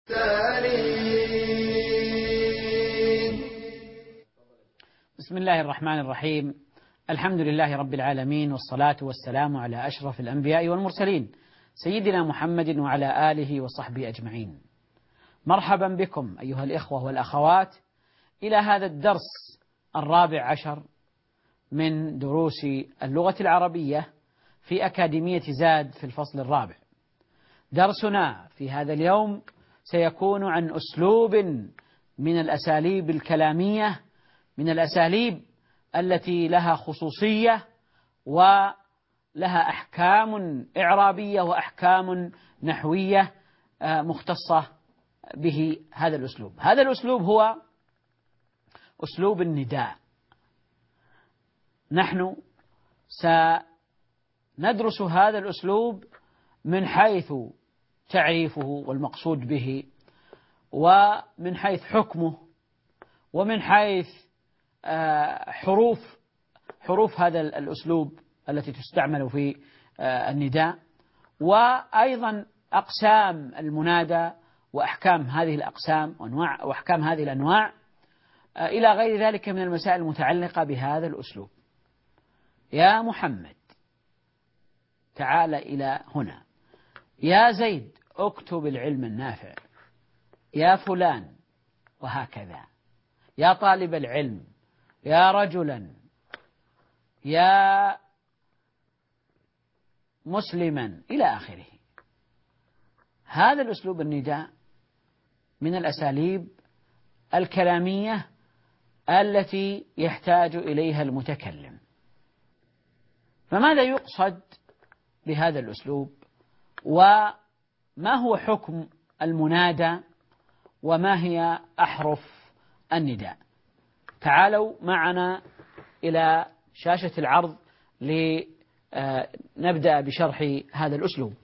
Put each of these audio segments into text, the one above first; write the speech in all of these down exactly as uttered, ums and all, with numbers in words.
بسم الله الرحمن الرحيم. الحمد لله رب العالمين، والصلاة والسلام على أشرف الأنبياء والمرسلين سيدنا محمد وعلى آله وصحبه أجمعين. مرحبا بكم أيها الإخوة والأخوات إلى هذا الدرس الرابع عشر من دروس اللغة العربية في أكاديمية زاد في الفصل الرابع. درسنا في هذا اليوم سيكون عن أسلوب من الأساليب الكلامية، من الأساليب التي لها خصوصية ولها أحكام إعرابية وأحكام نحوية مختصة به هذا الأسلوب. هذا الأسلوب هو أسلوب النداء. نحن سندرس هذا الأسلوب من حيث تعريفه والمقصود به، ومن حيث حكمه، ومن حيث حروف حروف هذا الأسلوب التي تستعمل في النداء، وأيضا أقسام المنادى وأحكام هذه الأقسام وأنواع وأحكام هذه الأنواع إلى غير ذلك من المسائل المتعلقة بهذا الأسلوب. يا محمد تعال إلى هنا، يا زيد اكتب العلم النافع، يا فلان، وهكذا، يا طالب العلم، يا رجلا، يا مسلما، إلى آخره. هذا الأسلوب النداء من الأساليب الكلامية التي يحتاج إليها المتكلم. فماذا يقصد بهذا الأسلوب؟ وما هو حكم المنادى؟ وما هي أحرف النداء؟ تعالوا معنا إلى شاشة العرض لنبدأ بشرح هذا الأسلوب.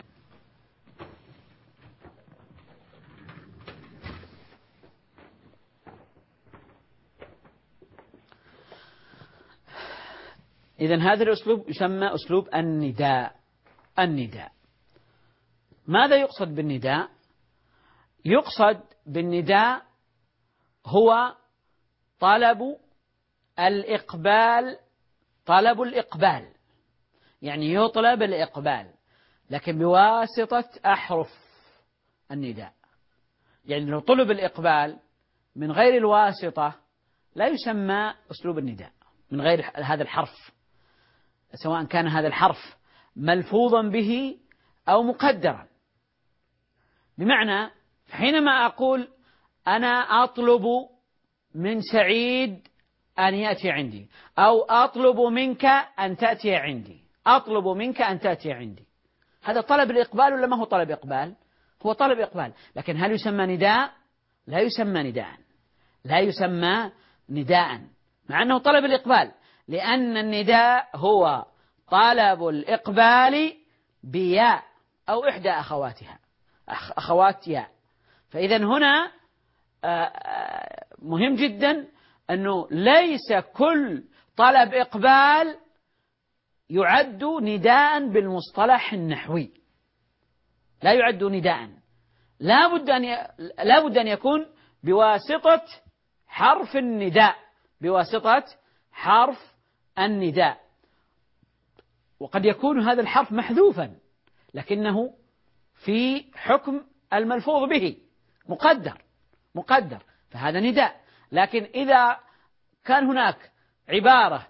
إذن هذا الأسلوب يسمى أسلوب النداء. النداء ماذا يقصد بالنداء؟ يقصد بالنداء هو طلب الإقبال، طلب الإقبال، يعني يطلب الإقبال لكن بواسطة أحرف النداء. يعني لو طلب الإقبال من غير الواسطة لا يسمى أسلوب النداء، من غير هذا الحرف، سواء كان هذا الحرف ملفوظا به أو مقدرا. بمعنى حينما أقول أنا أطلب من سعيد أن يأتي عندي، أو أطلب منك أن تأتي عندي، أطلب منك أن تأتي عندي، هذا طلب الإقبال ولا ما هو طلب إقبال؟ هو طلب إقبال، لكن هل يسمى نداء؟ لا يسمى نداء، لا يسمى نداء مع أنه طلب الإقبال، لأن النداء هو طلب الإقبال بياء أو إحدى أخواتها، أخوات ياء. فإذا هنا مهم جدا أنه ليس كل طلب إقبال يعد نداء بالمصطلح النحوي، لا يعد نداء، لا بد أن لا بد أن يكون بواسطة حرف النداء، بواسطة حرف النداء. وقد يكون هذا الحرف محذوفا لكنه في حكم الملفوظ به مقدر مقدر فهذا نداء. لكن إذا كان هناك عبارة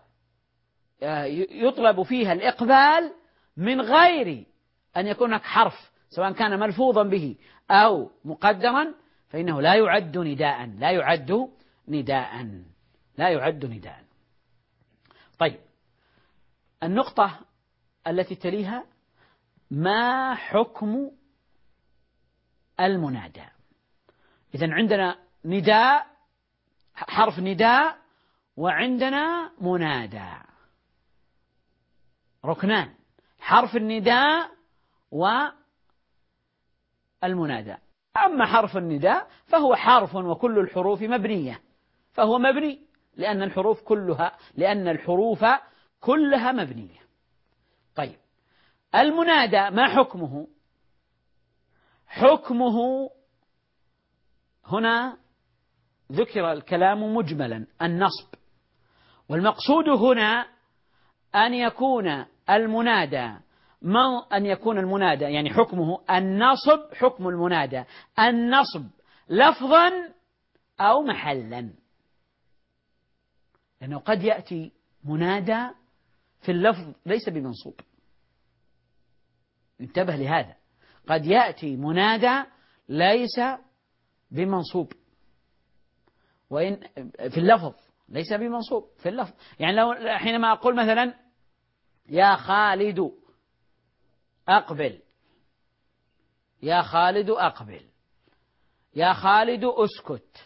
يطلب فيها الإقبال من غير أن يكون هناك حرف سواء كان ملفوظا به أو مقدرا فإنه لا يعد نداء، لا يعد نداء، لا يعد نداء. طيب، النقطة التي تليها ما حكم المنادى؟ إذن عندنا نداء، حرف نداء، وعندنا منادى، ركنان، حرف النداء والمنادى. أما حرف النداء فهو حرف وكل الحروف مبنية، فهو مبني لأن الحروف كلها لأن الحروف كلها مبنية. طيب، المنادى ما حكمه؟ حكمه هنا ذكر الكلام مجملا النصب، والمقصود هنا أن يكون المنادى ما أن يكون المنادى يعني حكمه النصب، حكم المنادى النصب لفظا أو محلا، لأنه قد يأتي منادى في اللفظ ليس بمنصوب. انتبه لهذا، قد يأتي منادى ليس بمنصوب، وإن في اللفظ ليس بمنصوب في اللفظ. يعني لو حينما أقول مثلا يا خالد أقبل، يا خالد أقبل، يا خالد أسكت،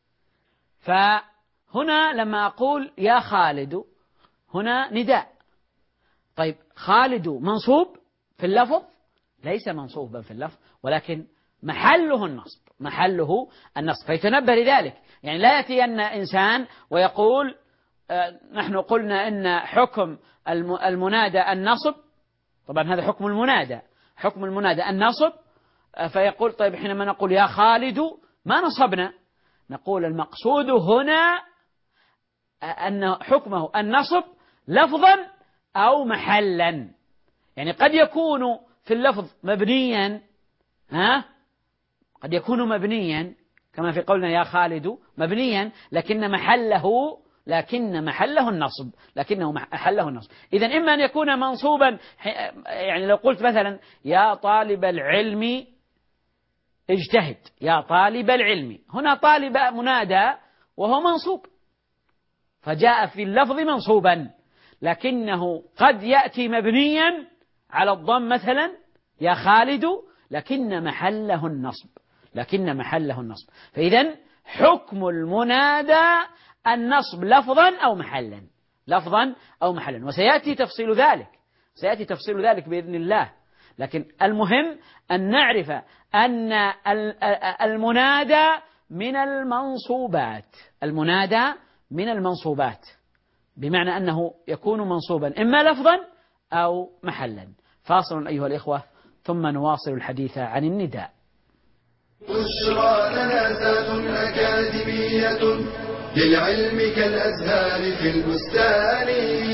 فهنا لما أقول يا خالد هنا نداء. طيب خالد منصوب في اللفظ؟ ليس منصوبا في اللفظ، ولكن محله النصب، محله النصب. فيتنبه لذلك، يعني لا يأتي أن إنسان ويقول آه نحن قلنا إن حكم المنادى النصب، طبعا هذا حكم المنادى، حكم المنادى النصب، آه فيقول طيب حينما نقول يا خالد ما نصبنا، نقول المقصود هنا أن حكمه النصب لفظا أو محلا. يعني قد يكون في اللفظ مبنيا، ها قد يكون مبنيا كما في قولنا يا خالد مبنيا، لكن محله لكن محله النصب، لكنه محله النصب. إذن إما أن يكون منصوبا، يعني لو قلت مثلا يا طالب العلم اجتهد، يا طالب العلم، هنا طالب منادى وهو منصوب، فجاء في اللفظ منصوبا، لكنه قد يأتي مبنيا على الضم مثلا يا خالد، لكن محله النصب، لكن محله النصب. فإذن حكم المنادى النصب لفظا أو محلا، لفظا أو محلا، وسيأتي تفصيل ذلك، سيأتي تفصيل ذلك بإذن الله. لكن المهم أن نعرف أن المنادى من المنصوبات، المنادى من المنصوبات، بمعنى أنه يكون منصوبا إما لفظا أو محلا. فاصل أيها الإخوة ثم نواصل الحديث عن النداء. بشرى لنا أكاديمية للعلم كالأزهار في البستان.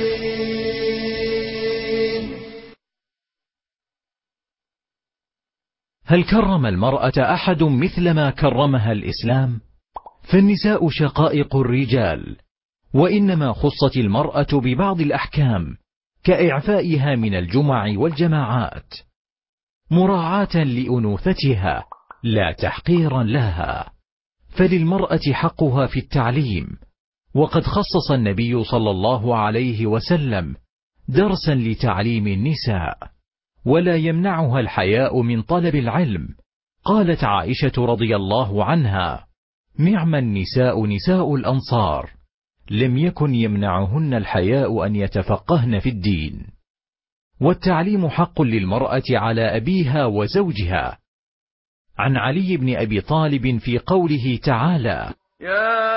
هل كرم المرأة أحد مثلما كرمها الإسلام؟ فالنساء شقائق الرجال، وإنما خصت المرأة ببعض الأحكام كإعفائها من الجمع والجماعات مراعاة لأنوثتها لا تحقيرا لها. فللمرأة حقها في التعليم، وقد خصص النبي صلى الله عليه وسلم درسا لتعليم النساء، ولا يمنعها الحياء من طلب العلم. قالت عائشة رضي الله عنها: نعم النساء نساء الأنصار، لم يكن يمنعهن الحياء أن يتفقهن في الدين. والتعليم حق للمرأة على أبيها وزوجها. عن علي بن أبي طالب في قوله تعالى: يا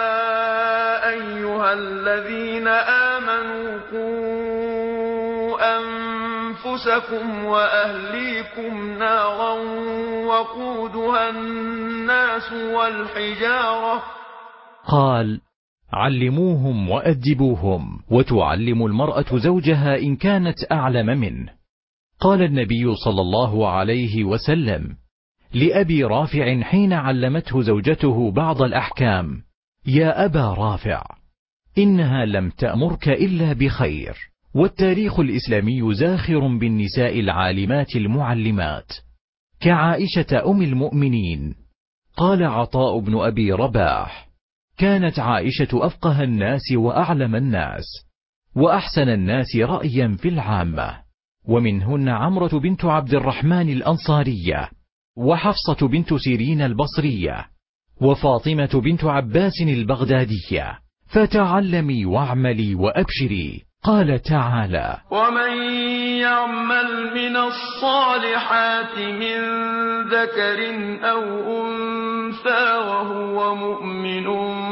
أيها الذين آمنوا قوا أنفسكم وأهليكم نارا وقودها الناس والحجارة. قال: علموهم وأدبوهم. وتعلم المرأة زوجها إن كانت أعلم منه. قال النبي صلى الله عليه وسلم لأبي رافع حين علمته زوجته بعض الأحكام: يا أبا رافع، إنها لم تأمرك إلا بخير. والتاريخ الإسلامي زاخر بالنساء العالمات المعلمات كعائشة أم المؤمنين. قال عطاء بن أبي رباح: كانت عائشة أفقه الناس وأعلم الناس وأحسن الناس رأيا في العامة، ومنهن عمرة بنت عبد الرحمن الأنصارية، وحفصة بنت سيرين البصرية، وفاطمة بنت عباس البغدادية. فتعلمي واعملي وأبشري. قال تعالى: ومن يعمل من الصالحات من ذكر أو أنثى وهو مؤمن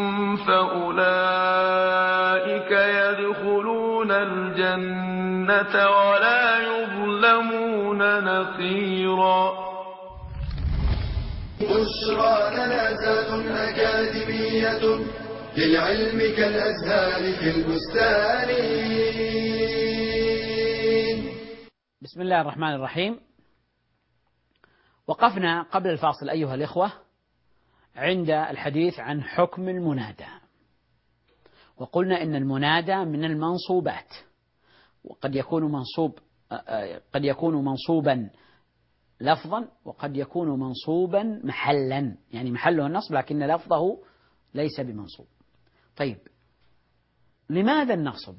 فأولئك يدخلون الجنة ولا يظلمون نقيرا. بشرى لنا زاد أكاديمية للعلم كالأزهار في البستان. بسم الله الرحمن الرحيم. وقفنا قبل الفاصل أيها الإخوة عند الحديث عن حكم المنادى، وقلنا إن المنادى من المنصوبات، وقد يكون منصوب قد يكون منصوبا لفظا وقد يكون منصوبا محلا، يعني محله النصب لكن لفظه ليس بمنصوب. طيب لماذا النصب؟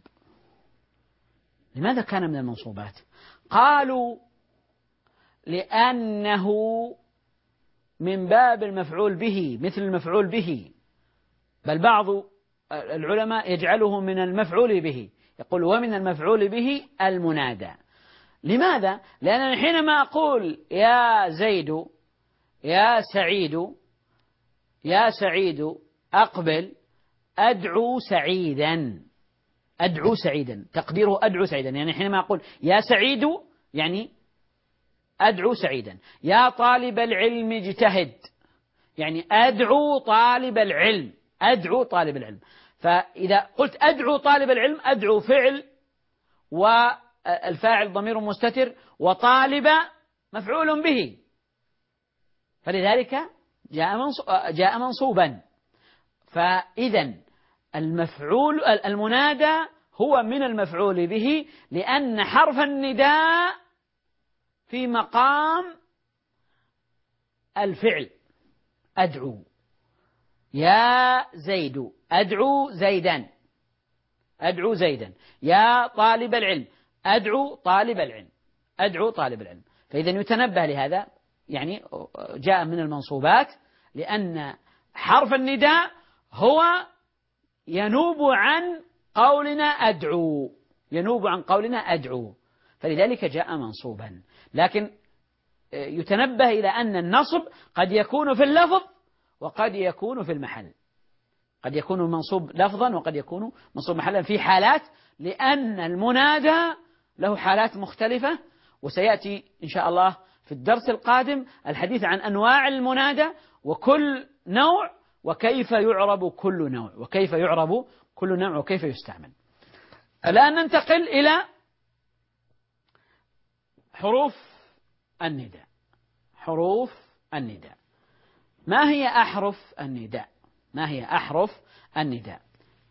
لماذا كان من المنصوبات؟ قالوا لأنه من باب المفعول به، مثل المفعول به، بل بعض العلماء يجعله من المفعول به، يقول ومن المفعول به المنادى. لماذا؟ لأنني حينما أقول يا زيد يا سعيد يا سعيد أقبل، أدعو سعيدا، أدعو سعيدا، تقديره أدعو سعيدا، يعني حينما أقول يا سعيد يعني أدعو سعيدا. يا طالب العلم اجتهد، يعني أدعو طالب العلم، أدعو طالب العلم. فإذا قلت أدعو طالب العلم، أدعو فعل والفاعل ضمير مستتر وطالب مفعول به، فلذلك جاء منصوبا. فإذا المفعول المنادى هو من المفعول به، لأن حرف النداء في مقام الفعل. أدعو يا زيد، أدعو زيدا، أدعو زيدا. يا طالب العلم، أدعو طالب العلم، أدعو طالب العلم. فإذا يتنبه لهذا، يعني جاء من المنصوبات لأن حرف النداء هو ينوب عن قولنا أدعو، ينوب عن قولنا أدعو، فلذلك جاء منصوبا. لكن يتنبه إلى أن النصب قد يكون في اللفظ وقد يكون في المحل، قد يكون منصوب لفظا وقد يكون منصوب محلا في حالات، لأن المنادى له حالات مختلفة، وسيأتي إن شاء الله في الدرس القادم الحديث عن أنواع المنادى وكل نوع وكيف يعرب كل نوع وكيف يعرب كل نوع وكيف يستعمل. الآن ننتقل إلى حروف النداء. حروف النداء، ما هي أحرف النداء؟ ما هي أحرف النداء؟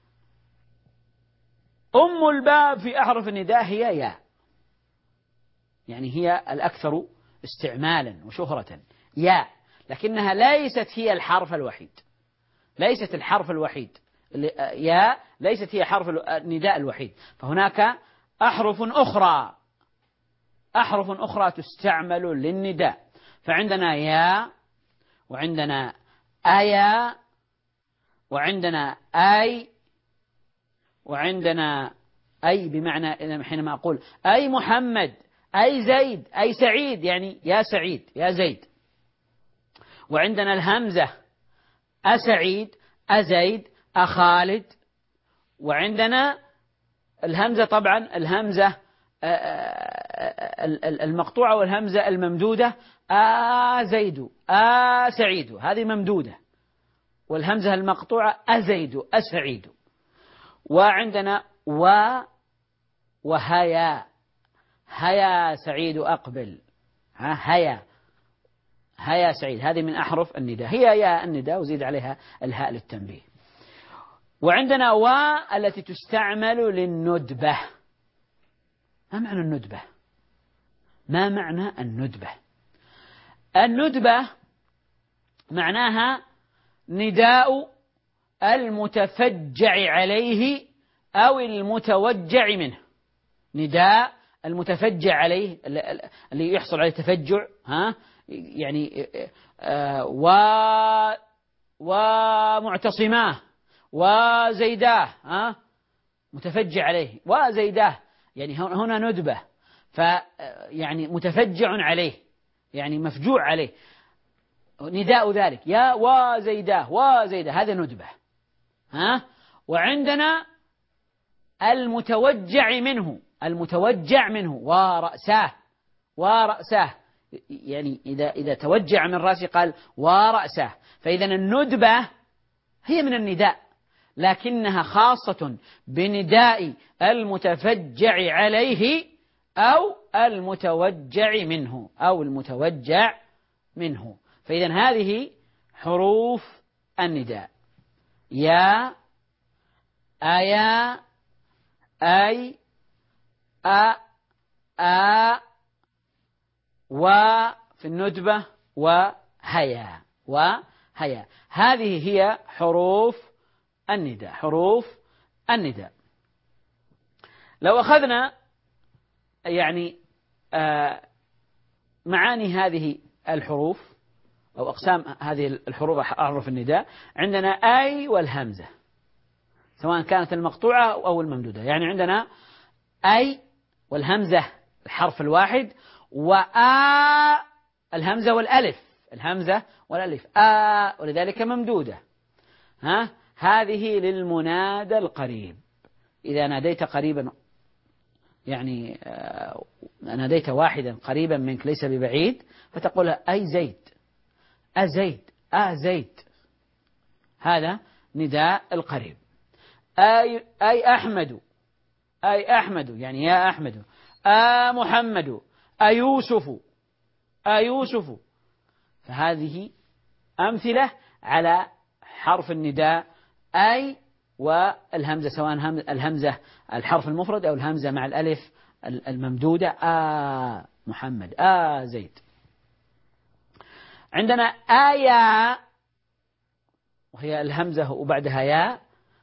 أم الباب في أحرف النداء هي يا، يعني هي الأكثر استعمالا وشهرة، يا، لكنها ليست هي الحرف الوحيد، ليست الحرف الوحيد، يا ليست هي حرف النداء الوحيد، فهناك أحرف أخرى، أحرف أخرى تستعمل للنداء. فعندنا يا، وعندنا أيا، وعندنا أي، وعندنا أي بمعنى حينما أقول أي محمد، أي زيد، أي سعيد، يعني يا سعيد يا زيد. وعندنا الهمزة، أسعيد، أزيد، أخالد. وعندنا الهمزة، طبعا الهمزة المقطوعة والهمزة الممدودة، أزيد، أسعيد، هذه ممدودة، والهمزة المقطوعة أزيد، أسعيد. وعندنا و وهيا، هيا سعيد أقبل، هيا هيا سعيد، هذه من أحرف النداء، هي يا النداء وزيد عليها الهاء للتنبيه. وعندنا و التي تستعمل للندبة. ما معنى الندبة؟ ما معنى الندبة؟ الندبة معناها نداء المتفجع عليه أو المتوجع منه، نداء المتفجع عليه اللي يحصل عليه تفجع، ها يعني آه و ومعتصماه وزيداه، ها متفجع عليه، وزيداه، يعني هنا ندبة، فيعني متفجع عليه، يعني مفجوع عليه، نداء ذلك يا وزيداه وزيداه، هذا ندبة، ها. وعندنا المتوجع منه، المتوجع منه ورأساه، ورأساه يعني إذا إذا توجع من رأسه قال ورأسه، فإذا الندبة هي من النداء، لكنها خاصة بنداء المتفجع عليه أو المتوجع منه أو المتوجع منه. فإذا هذه حروف النداء: يا، أيا، أي، أ، آ، وفي الندبة وهيا وهيا. هذه هي حروف النداء، حروف النداء. لو أخذنا يعني آه معاني هذه الحروف أو أقسام هذه الحروف أحرف النداء، عندنا أي والهمزة سواء كانت المقطوعة أو الممدودة. يعني عندنا أي والهمزة الحرف الواحد، وآ الهمزة والألف، الهمزة والألف آ، ولذلك ممدودة. ها هذه للمنادى القريب، إذا ناديت قريبا يعني آه ناديت واحدا قريبا منك ليس ببعيد، فتقول أي زيد، أزيد، أزيد، هذا نداء القريب. أي أي أحمد، أي أحمد يعني يا أحمد. آ محمد، أيوسف، أيوسف. فهذه أمثلة على حرف النداء أي والهمزة، سواء الهمزة الحرف المفرد أو الهمزة مع الألف الممدودة. آ محمد، آ زيد. عندنا آيا وهي الهمزة وبعدها يا،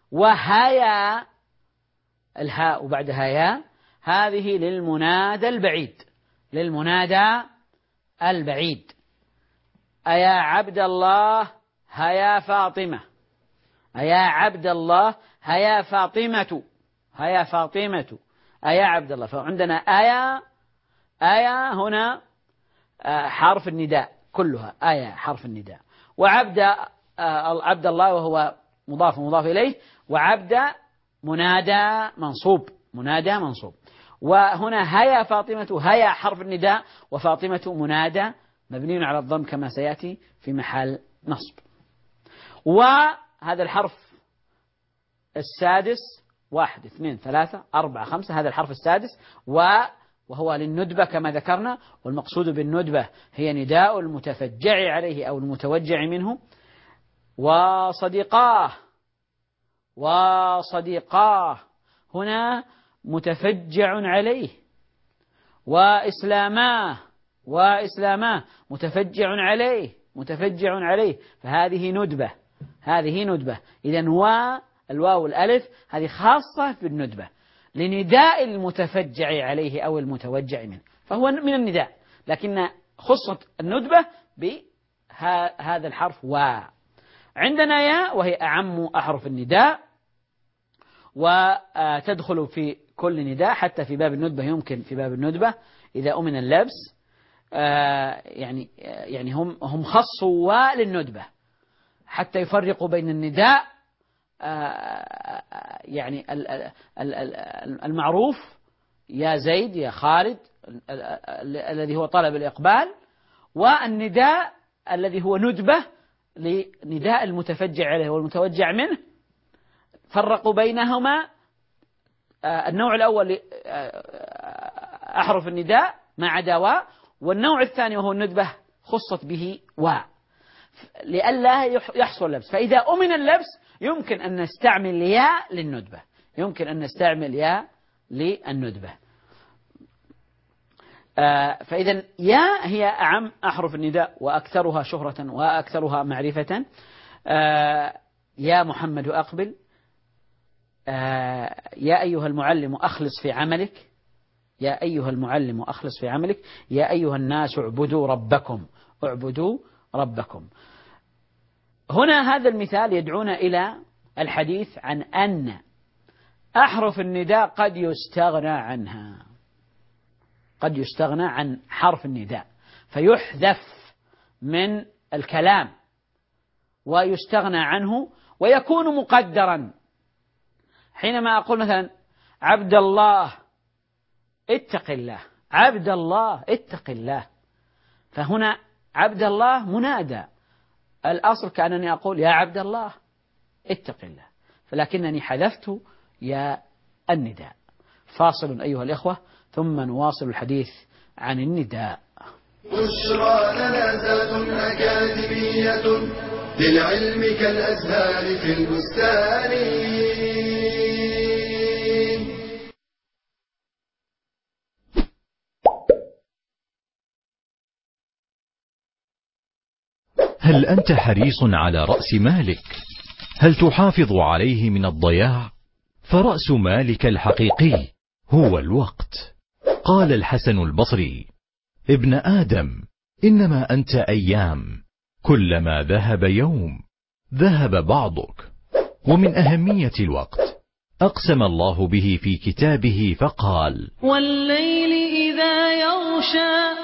وهيا الهاء وبعدها يا، هذه للمنادى البعيد، للمنادى البعيد. أيا عبد الله، هيا فاطمة، أيا عبد الله، هيا فاطمة، هيا فاطمة، أيا عبد الله. فعندنا آية، آية هنا حرف النداء كلها، آية حرف النداء. وعبد عبد الله وهو مضاف مضاف إليه، وعبد منادى منصوب، منادى منصوب. وهنا هيا فاطمة، هيا حرف النداء، وفاطمة منادى مبني على الضم كما سيأتي في محل نصب. وهذا الحرف السادس، واحد اثنين ثلاثة أربعة خمسة، هذا الحرف السادس وهو للندبة كما ذكرنا، والمقصود بالندبة هي نداء المتفجع عليه أو المتوجع منه. وصديقاه، وصديقاه هنا متفجع عليه. وإسلاماه، وإسلاماه متفجع عليه، متفجع عليه. فهذه ندبة، هذه ندبة. إذن والواو والألف هذه خاصة بالندبة لنداء المتفجع عليه أو المتوجع منه، فهو من النداء، لكن خصت الندبة بهذا الحرف و. عندنا يا وهي أعم أحرف النداء، وتدخل في كل نداء، حتى في باب الندبة يمكن في باب الندبة إذا أمن اللبس. يعني يعني هم هم خصوا و للندبة حتى يفرقوا بين النداء يعني المعروف يا زيد يا خالد الذي هو طلب الإقبال، والنداء الذي هو ندبة لنداء المتفجع عليه والمتوجع منه. فرقوا بينهما. النوع الأول أحرف النداء ما عدا و، والنوع الثاني وهو الندبة خصت به و لئلا يحصل لبس. فإذا أمن اللبس يمكن أن نستعمل يا للندبة، يمكن أن نستعمل يا للندبة. فإذا يا هي أعم أحرف النداء وأكثرها شهرة وأكثرها معرفة. يا محمد أقبل، يا أيها المعلم أخلص في عملك، يا أيها المعلم أخلص في عملك، يا أيها الناس اعبدوا ربكم، اعبدوا ربكم. هنا هذا المثال يدعونا إلى الحديث عن أن أحرف النداء قد يستغنى عنها، قد يستغنى عن حرف النداء فيحذف من الكلام ويستغنى عنه ويكون مقدرا. حينما أقول مثلا عبد الله اتق الله، عبد الله اتق الله، فهنا عبد الله منادى، الأصل كأنني أقول يا عبد الله اتق الله، فلكنني حذفت يا النداء. فاصل أيها الإخوة ثم نواصل الحديث عن النداء. بشرى لنا ذات أكاديمية للعلم كالأزهار في البستان. هل أنت حريص على رأس مالك؟ هل تحافظ عليه من الضياع؟ فرأس مالك الحقيقي هو الوقت. قال الحسن البصري: ابن آدم إنما أنت أيام، كلما ذهب يوم ذهب بعضك. ومن أهمية الوقت أقسم الله به في كتابه فقال: والليل إذا يغشى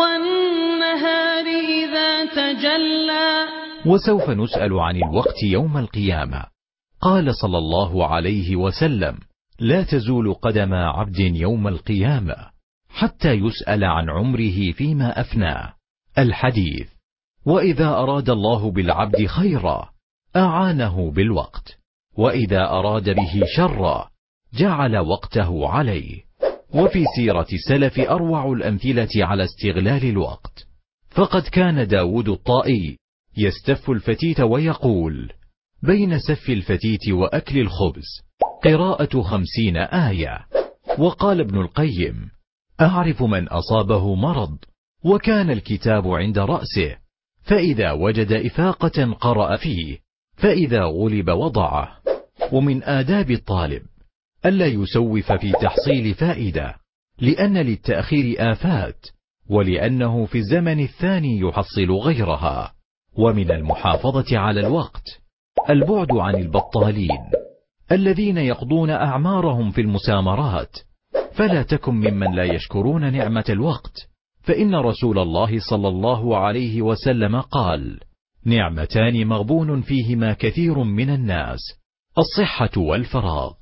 والنهار إذا تجلى. وسوف نسأل عن الوقت يوم القيامة. قال صلى الله عليه وسلم: لا تزول قدم عبد يوم القيامة حتى يسأل عن عمره فيما أفناه. الحديث. وإذا أراد الله بالعبد خيرا أعانه بالوقت، وإذا أراد به شرا جعل وقته عليه. وفي سيرة السلف أروع الأمثلة على استغلال الوقت، فقد كان داود الطائي يستف الفتيت ويقول: بين سف الفتيت وأكل الخبز قراءة خمسين آية. وقال ابن القيم: أعرف من أصابه مرض وكان الكتاب عند رأسه، فإذا وجد إفاقة قرأ فيه، فإذا غلب وضعه. ومن آداب الطالب ألا يسوف في تحصيل فائدة، لأن للتأخير آفات، ولأنه في الزمن الثاني يحصل غيرها. ومن المحافظة على الوقت البعد عن البطالين الذين يقضون أعمارهم في المسامرات. فلا تكن ممن لا يشكرون نعمة الوقت، فإن رسول الله صلى الله عليه وسلم قال: نعمتان مغبون فيهما كثير من الناس، الصحة والفراغ.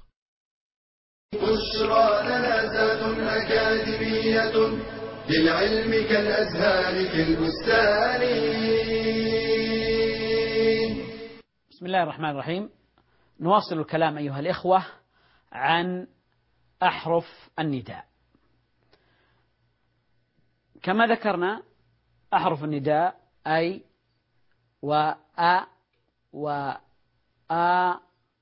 بشرى لنا ذات أكاديمية للعلم كالأزهار في البستان. بسم الله الرحمن الرحيم. نواصل الكلام أيها الإخوة عن أحرف النداء. كما ذكرنا أحرف النداء أي وأ وآ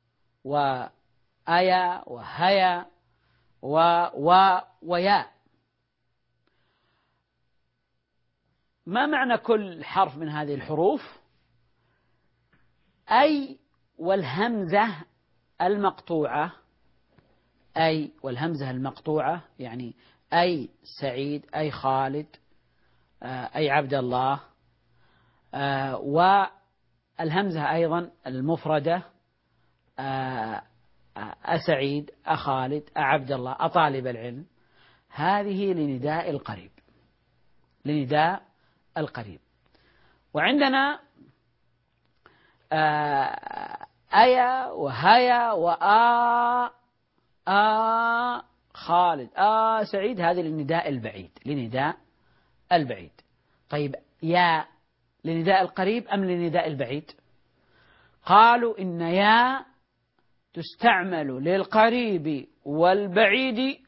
وآيا وهيا و ويا. ما معنى كل حرف من هذه الحروف؟ أي والهمزة المقطوعة، أي والهمزة المقطوعة يعني أي سعيد، أي خالد، أي عبد الله، والهمزة أيضا المفردة أسعيد، أخالد، أعبد الله، أطالب العلم. هذه لنداء القريب، لنداء القريب. وعندنا أيا وهيا وآ آ خالد، آ سعيد، هذه للنداء البعيد، لنداء البعيد. طيب يا لنداء القريب أم لنداء البعيد؟ قالوا إن يا تستعمل للقريب والبعيد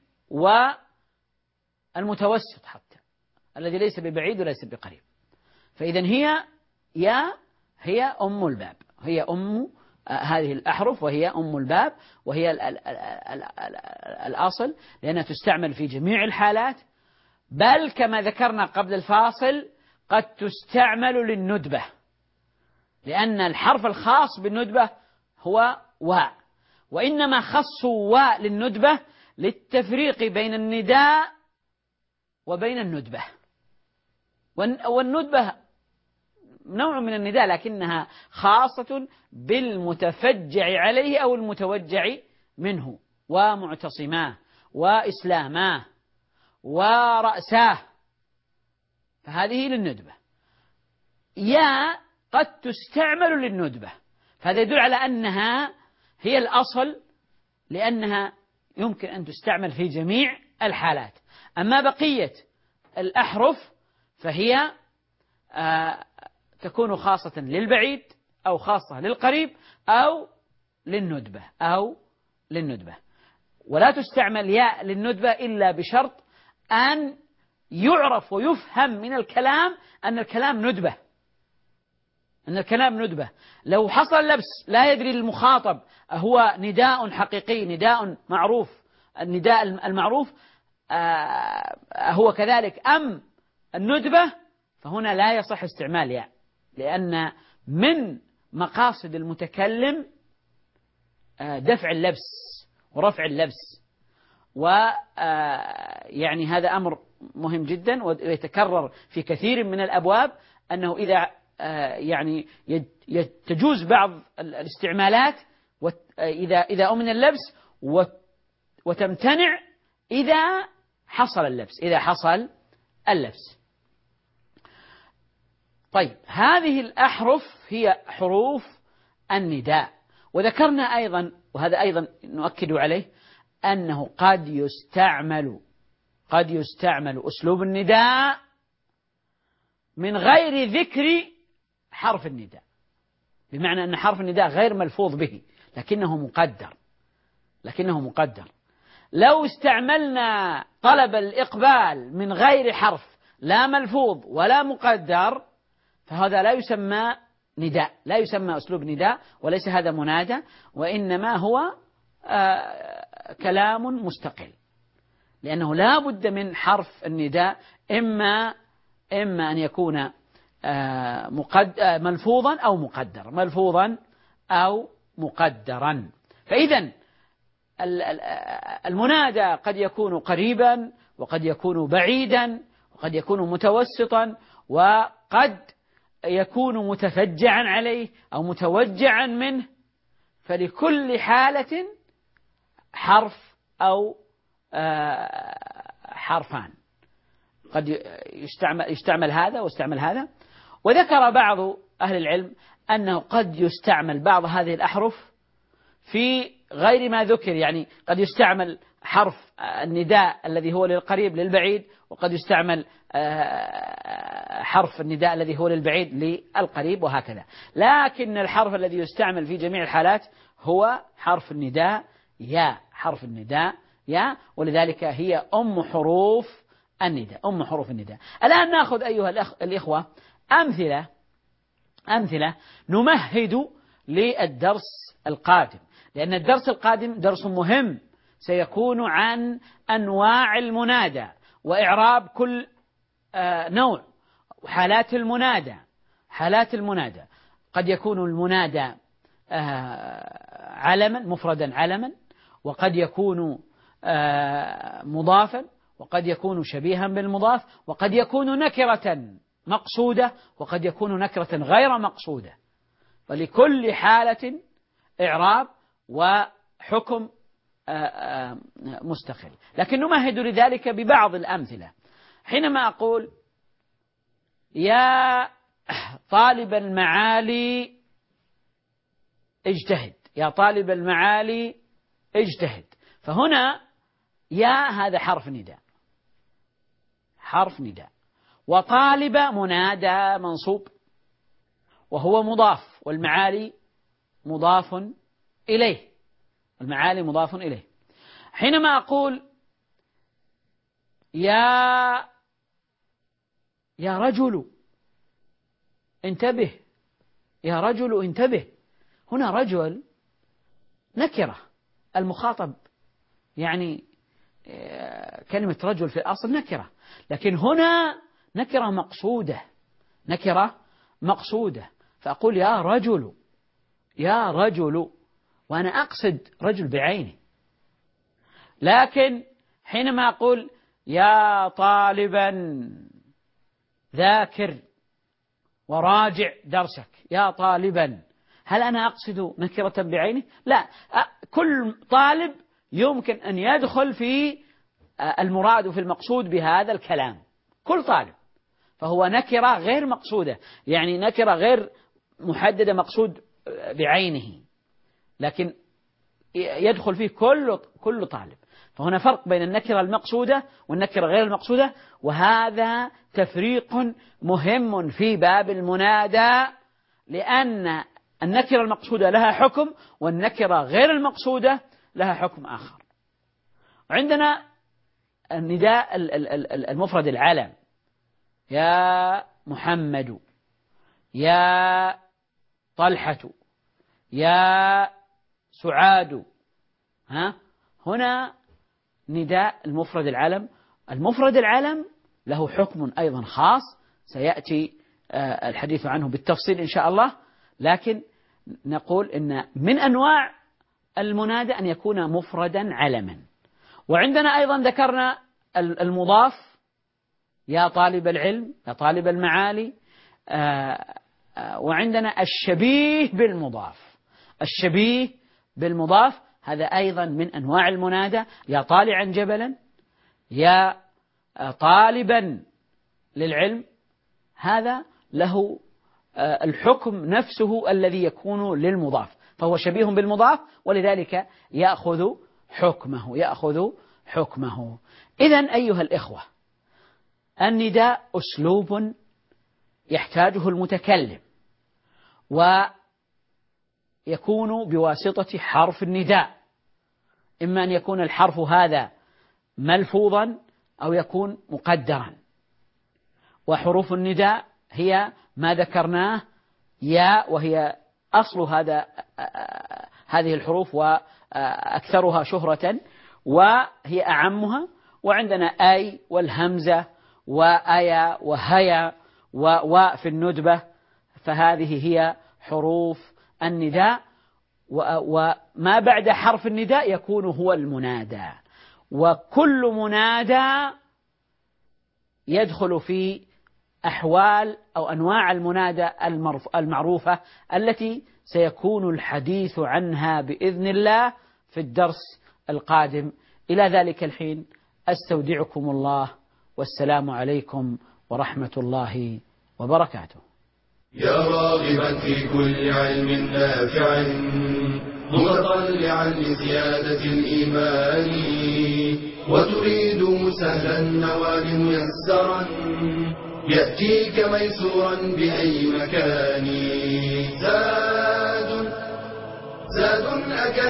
والمتوسط حتى، الذي ليس ببعيد وليس بقريب. فإذا هي يا هي أم الباب، هي أم هذه الأحرف، وهي أم الباب، وهي ال ال ال ال ال الأصل، لأنها تستعمل في جميع الحالات، بل كما ذكرنا قبل الفاصل قد تستعمل للندبة، لأن الحرف الخاص بالندبة هو واء، وإنما خصوا واء للندبة للتفريق بين النداء وبين الندبة. والندبة نوع من النداء لكنها خاصة بالمتفجع عليه أو المتوجع منه، ومعتصماه وإسلاماه ورأساه، فهذه للندبة. يا قد تستعمل للندبة، فهذا يدل على أنها هي الأصل، لأنها يمكن أن تستعمل في جميع الحالات. أما بقية الأحرف فهي تكون خاصة للبعيد أو خاصة للقريب أو للندبة أو للندبة. ولا تستعمل ياء للندبة إلا بشرط أن يعرف ويفهم من الكلام أن الكلام ندبة، أن الكلام ندبة. لو حصل لبس لا يدري المخاطب هو نداء حقيقي، نداء معروف، النداء المعروف هو كذلك أم الندبة، فهنا لا يصح استعمال ياء، لأن من مقاصد المتكلم دفع اللبس ورفع اللبس. ويعني هذا أمر مهم جدا ويتكرر في كثير من الأبواب، أنه إذا يعني تجوز بعض الاستعمالات إذا إذا أمن اللبس وتمتنع إذا حصل اللبس إذا حصل اللبس. طيب، هذه الأحرف هي حروف النداء. وذكرنا أيضا، وهذا أيضا نؤكد عليه، أنه قد يستعمل قد يستعمل أسلوب النداء من غير ذكر حرف النداء، بمعنى أن حرف النداء غير ملفوظ به لكنه مقدر لكنه مقدر لو استعملنا طلب الإقبال من غير حرف لا ملفوظ ولا مقدر فهذا لا يسمى نداء، لا يسمى أسلوب نداء، وليس هذا منادى، وإنما هو آه كلام مستقل، لأنه لا بد من حرف النداء إما إما أن يكون آه مقد آه ملفوظا أو مقدر ملفوظا أو مقدرا. فإذا المنادى قد يكون قريبا وقد يكون بعيدا وقد يكون متوسطا وقد يكون متفجعا عليه أو متوجعا منه، فلكل حالة حرف أو حرفان، قد يستعمل, يستعمل هذا واستعمل هذا. وذكر بعض أهل العلم أنه قد يستعمل بعض هذه الأحرف في غير ما ذكر، يعني قد يستعمل حرف النداء الذي هو للقريب للبعيد، وقد يستعمل حرف النداء الذي هو للبعيد للقريب، وهكذا. لكن الحرف الذي يستعمل في جميع الحالات هو حرف النداء يا حرف النداء يا ولذلك هي أم حروف النداء أم حروف النداء. الآن نأخذ أيها الإخوة أمثلة أمثلة نمهد للدرس القادم، لأن الدرس القادم درس مهم سيكون عن أنواع المنادى وإعراب كل نوع وحالات المنادى. حالات المنادى قد يكون المنادى علما مفردا علما، وقد يكون مضافا، وقد يكون شبيها بالمضاف، وقد يكون نكرة مقصودة، وقد يكون نكرة غير مقصودة، ولكل حالة إعراب وحكم مستقل. لكن نمهد لذلك ببعض الأمثلة. حينما أقول يا طالب المعالي اجتهد، يا طالب المعالي اجتهد، فهنا يا هذا حرف نداء حرف نداء وطالب منادى منصوب وهو مضاف، والمعالي مضاف إليه المعالي مضاف إليه. حينما أقول يا يا رجل انتبه، يا رجل انتبه، هنا رجل نكرة، المخاطب يعني كلمة رجل في الأصل نكرة، لكن هنا نكرة مقصودة نكرة مقصودة فأقول يا رجل يا رجل وأنا أقصد رجل بعينه. لكن حينما أقول يا طالبا ذاكر وراجع درسك، يا طالبا، هل أنا أقصد نكرة بعينه؟ لا، كل طالب يمكن أن يدخل في المراد وفي المقصود بهذا الكلام، كل طالب، فهو نكرة غير مقصودة، يعني نكرة غير محددة مقصود بعينه، لكن يدخل فيه كل كل طالب. فهنا فرق بين النكرة المقصودة والنكرة غير المقصودة، وهذا تفريق مهم في باب المنادى، لأن النكرة المقصودة لها حكم والنكرة غير المقصودة لها حكم آخر. عندنا النداء المفرد العلم، يا محمد، يا طلحة، يا سعاد. ها هنا نداء المفرد العلم. المفرد العلم له حكم أيضا خاص سيأتي الحديث عنه بالتفصيل إن شاء الله، لكن نقول إن من أنواع المنادى أن يكون مفردا علما. وعندنا أيضا ذكرنا المضاف، يا طالب العلم، يا طالب المعالي. وعندنا الشبيه بالمضاف، الشبيه بالمضاف هذا أيضا من أنواع المنادى، يا طالعا جبلا، يا طالبا للعلم. هذا له الحكم نفسه الذي يكون للمضاف، فهو شبيه بالمضاف ولذلك يأخذ حكمه يأخذ حكمه. إذن أيها الإخوة، النداء أسلوب يحتاجه المتكلم، ويكون بواسطة حرف النداء، إما أن يكون الحرف هذا ملفوظا أو يكون مقدرا. وحروف النداء هي ما ذكرناه، يا وهي أصل هذا هذه الحروف وأكثرها شهرة وهي أعمها، وعندنا أي والهمزة وأيا وهيا وواء في الندبة، فهذه هي حروف النداء. وما بعد حرف النداء يكون هو المنادى، وكل منادى يدخل في أحوال أو أنواع المنادى المعروفة التي سيكون الحديث عنها بإذن الله في الدرس القادم. إلى ذلك الحين أستودعكم الله، والسلام عليكم ورحمة الله وبركاته. يا راغبا في كل علم نافع متطلعا لزيادة الإيمان، وتريد سهلا النوال ميسرا يأتيك ميسورا بأي مكان. زاد زاد أكاد